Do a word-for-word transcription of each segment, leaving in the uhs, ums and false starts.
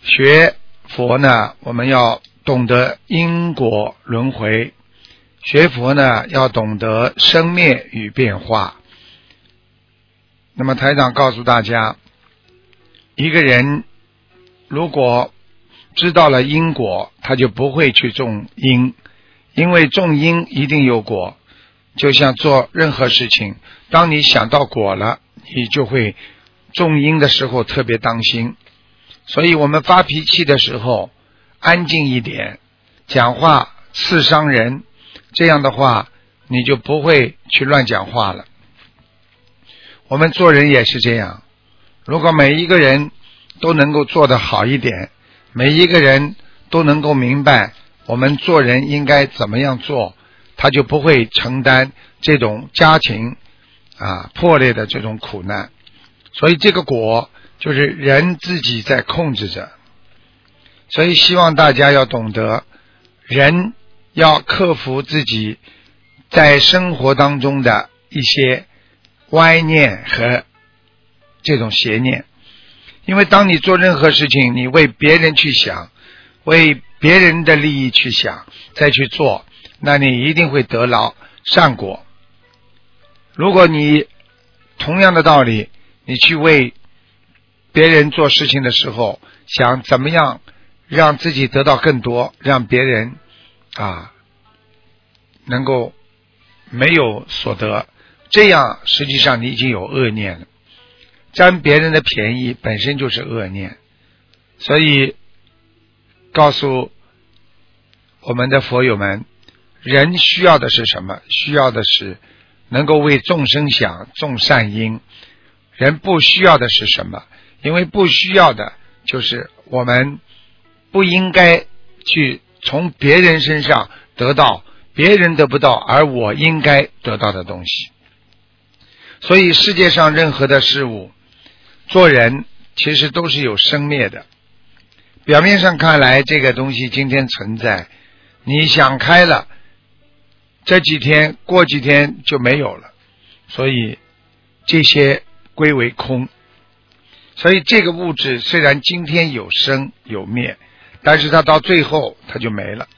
学佛呢，我们要懂得因果轮回，学佛呢要懂得生灭与变化。那么台长告诉大家，一个人如果知道了因果，他就不会去种因，因为种因一定有果。就像做任何事情，当你想到果了，你就会种因的时候特别当心。所以我们发脾气的时候安静一点，讲话刺伤人，这样的话你就不会去乱讲话了。我们做人也是这样，如果每一个人都能够做得好一点，每一个人都能够明白我们做人应该怎么样做，他就不会承担这种家庭啊破裂的这种苦难。所以这个果就是人自己在控制着。所以希望大家要懂得，人要克服自己在生活当中的一些歪念和这种邪念。因为当你做任何事情，你为别人去想，为别人的利益去想，再去做，那你一定会得劳善果。如果你同样的道理，你去为别人做事情的时候，想怎么样让自己得到更多，让别人啊能够没有所得，这样实际上你已经有恶念了。占别人的便宜本身就是恶念。所以告诉我们的佛友们，人需要的是什么？需要的是能够为众生想，种善因。人不需要的是什么？因为不需要的就是我们不应该去从别人身上得到别人得不到而我应该得到的东西。所以世界上任何的事物，做人其实都是有生灭的。表面上看来这个东西今天存在，你想开了，这几天过几天就没有了，所以这些归为空。所以这个物质虽然今天有生有灭，但是它到最后它就没了。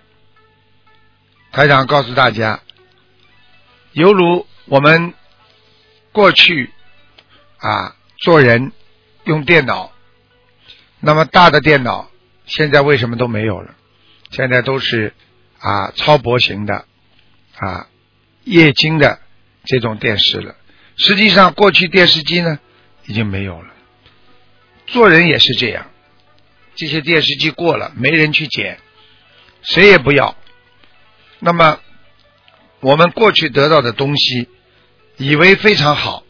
台长告诉大家，犹如我们过去啊做人用电脑，那么大的电脑现在为什么都没有了？现在都是啊超薄型的啊液晶的这种电视了。实际上过去电视机呢已经没有了。做人也是这样，这些电视机过了，没人去捡，谁也不要。那么我们过去得到的东西以为非常好，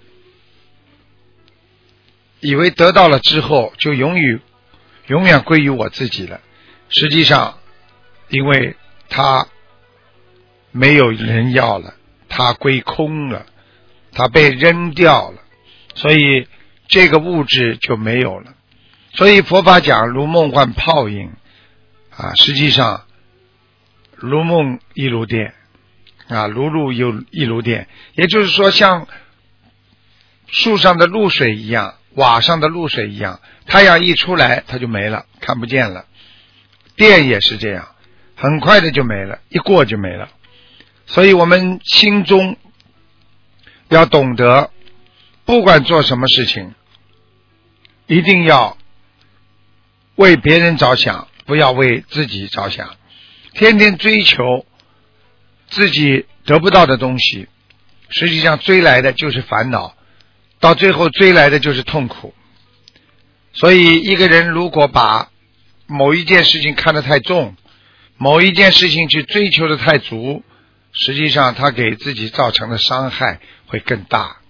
以为得到了之后就永远永远归于我自己了。实际上因为它没有人要了，它归空了，它被扔掉了，所以这个物质就没有了。所以佛法讲如梦幻泡影啊，实际上如梦亦如电啊，如露亦如电。也就是说像树上的露水一样，瓦上的露水一样，太阳一出来它就没了，看不见了。电也是这样，很快的就没了，一过就没了。所以我们心中要懂得，不管做什么事情一定要为别人着想，不要为自己着想。天天追求自己得不到的东西，实际上追来的就是烦恼，到最后追来的就是痛苦。所以一个人如果把某一件事情看得太重，某一件事情去追求得太足，实际上他给自己造成的伤害会更大。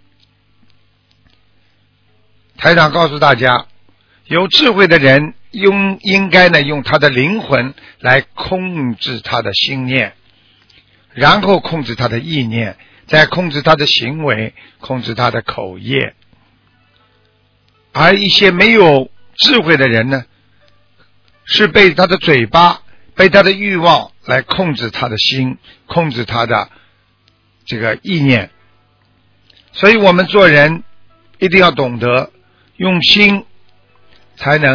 台长告诉大家，有智慧的人用应该呢用他的灵魂来控制他的心念，然后控制他的意念，再控制他的行为，控制他的口业。而一些没有智慧的人呢，是被他的嘴巴，被他的欲望来控制他的心，控制他的这个意念。所以我们做人一定要懂得用心，才能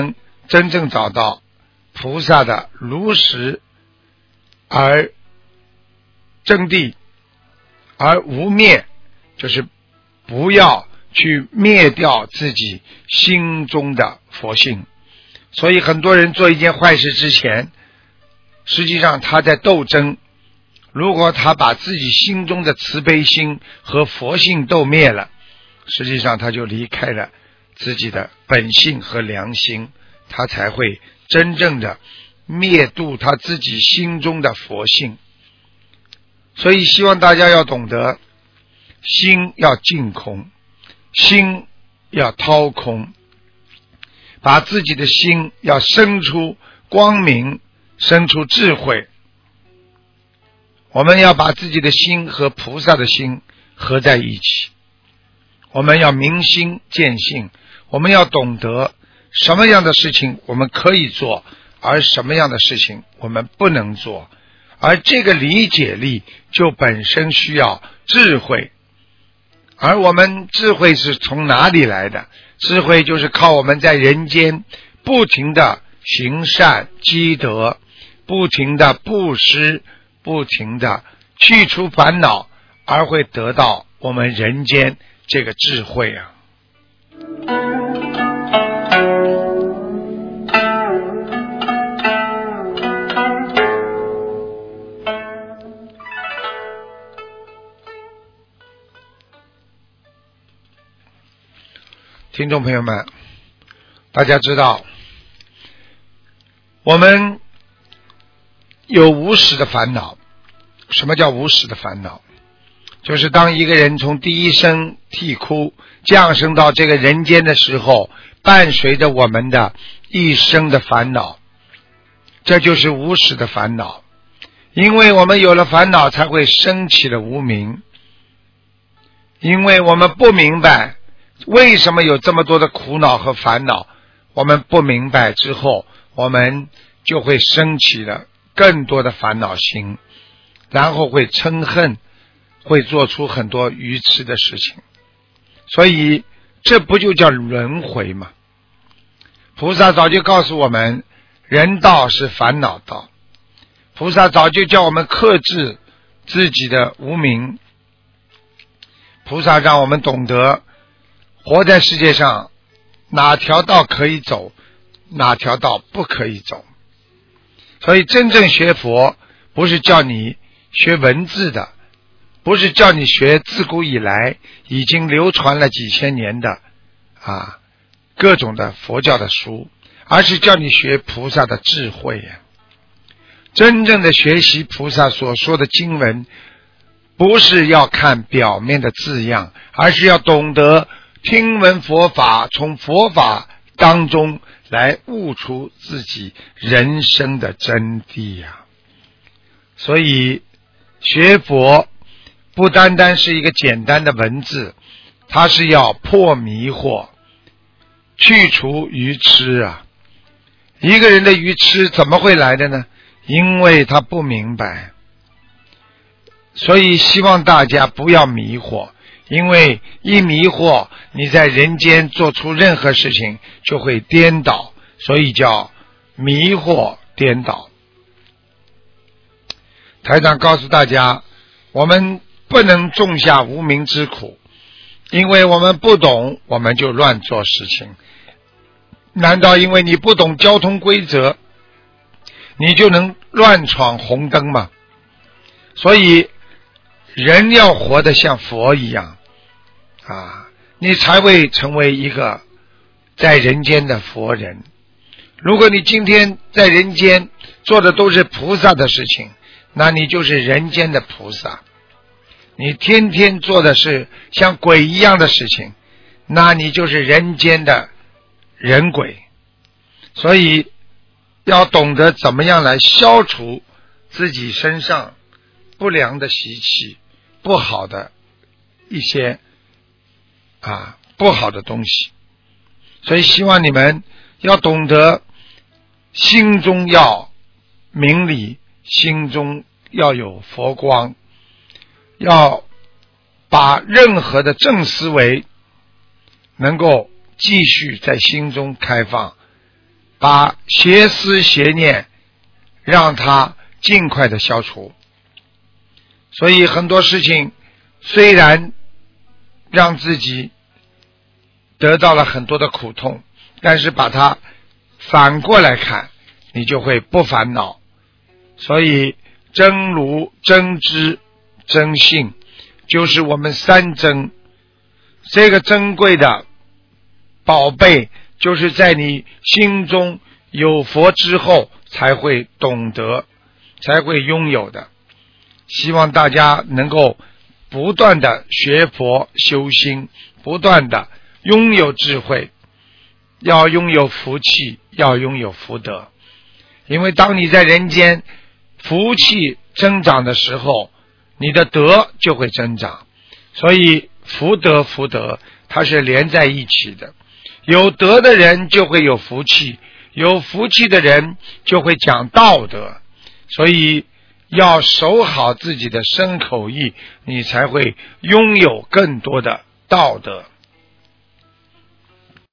真正找到菩萨的如实而真谛而无灭，就是不要去灭掉自己心中的佛性。所以很多人做一件坏事之前，实际上他在斗争，如果他把自己心中的慈悲心和佛性斗灭了，实际上他就离开了自己的本性和良心，他才会真正的灭度他自己心中的佛性。所以希望大家要懂得，心要净空，心要掏空，把自己的心要生出光明，生出智慧。我们要把自己的心和菩萨的心合在一起，我们要明心见性，我们要懂得什么样的事情我们可以做，而什么样的事情我们不能做。而这个理解力就本身需要智慧，而我们智慧是从哪里来的？智慧就是靠我们在人间不停的行善积德，不停的布施，不停的去除烦恼，而会得到我们人间这个智慧啊。听众朋友们，大家知道我们有无始的烦恼。什么叫无始的烦恼？就是当一个人从第一声啼哭降生到这个人间的时候，伴随着我们的一生的烦恼，这就是无始的烦恼。因为我们有了烦恼，才会升起了无明。因为我们不明白为什么有这么多的苦恼和烦恼，我们不明白之后，我们就会升起了更多的烦恼心，然后会嗔恨，会做出很多愚痴的事情。所以这不就叫轮回吗？菩萨早就告诉我们，人道是烦恼道。菩萨早就叫我们克制自己的无明。菩萨让我们懂得活在世界上，哪条道可以走，哪条道不可以走。所以真正学佛不是叫你学文字的，不是叫你学自古以来已经流传了几千年的啊各种的佛教的书，而是叫你学菩萨的智慧呀。真正的学习菩萨所说的经文，不是要看表面的字样，而是要懂得听闻佛法，从佛法当中来悟出自己人生的真谛呀。所以学佛不单单是一个简单的文字，它是要破迷惑，去除愚痴啊。一个人的愚痴怎么会来的呢？因为他不明白。所以希望大家不要迷惑，因为一迷惑，你在人间做出任何事情就会颠倒，所以叫迷惑颠倒。台长告诉大家，我们不能种下无明之苦，因为我们不懂，我们就乱做事情。难道因为你不懂交通规则，你就能乱闯红灯吗？所以人要活得像佛一样啊，你才会成为一个在人间的佛人。如果你今天在人间做的都是菩萨的事情，那你就是人间的菩萨。你天天做的是像鬼一样的事情，那你就是人间的人鬼。所以要懂得怎么样来消除自己身上不良的习气，不好的一些啊不好的东西。所以希望你们要懂得心中要明理，心中要有佛光，要把任何的正思维能够继续在心中开放， 把邪思邪念让它尽快的消除。所以很多事情虽然让自己得到了很多的苦痛，但是把它反过来看，你就会不烦恼。所以真如、真知、真信就是我们三真，这个珍贵的宝贝就是在你心中有佛之后才会懂得，才会拥有的。希望大家能够不断的学佛修心，不断的拥有智慧，要拥有福气，要拥有福德。因为当你在人间福气增长的时候，你的德就会增长。所以福德福德它是连在一起的，有德的人就会有福气，有福气的人就会讲道德。所以要守好自己的身口意，你才会拥有更多的道德。